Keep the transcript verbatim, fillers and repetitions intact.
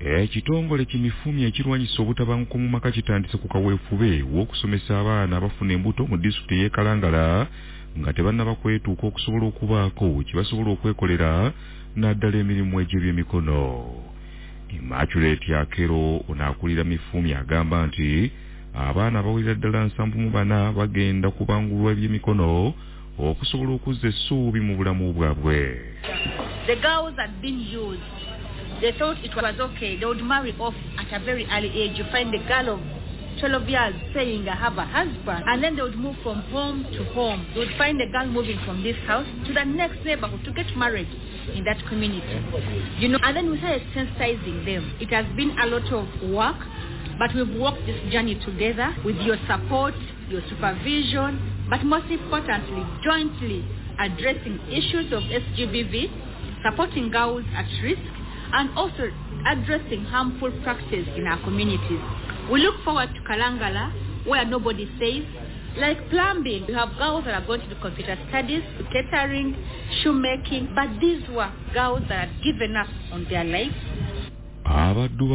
Ekitongole kimifumya ekirwanyisa obutabanguko mu maka kitandise ku kaweefube w'okusomesa abaana abafuna embuto mu disitulikiti y'e Kalangala nga tebannaba kwetuuka okusobola okubaako kibasobola okwekolera naddala emirimu egy'ebyemikono. Immaculate Akero onaakulira mifumya agamba nti abaana abawera ddala nsanvu mu bana bagenda kubangulwa ebyemikono okusobola okuzza essuubi mu bulamu bwabwe. The girls had been used. They thought it was okay. They would marry off at a very early age. You find the girl of twelve years saying, I have a husband. And then they would move from home to home. You would find the girl moving from this house to the next neighborhood to get married in that community. You know, and then we started sensitizing them. It has been a lot of work, but we've walked this journey together with your support, your supervision, but most importantly, jointly addressing issues of S G B V, supporting girls at risk, and also addressing harmful practice in our communities. We look forward to Kalangala, where nobody says, like plumbing, you have girls that are going to do computer studies, catering, shoemaking, but these were girls that had given up on their lives.